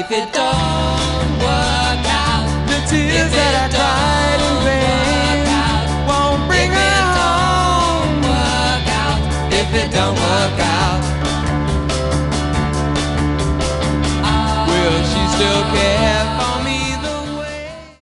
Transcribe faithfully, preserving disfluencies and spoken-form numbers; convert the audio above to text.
If it don't work out, The tears if that I it cried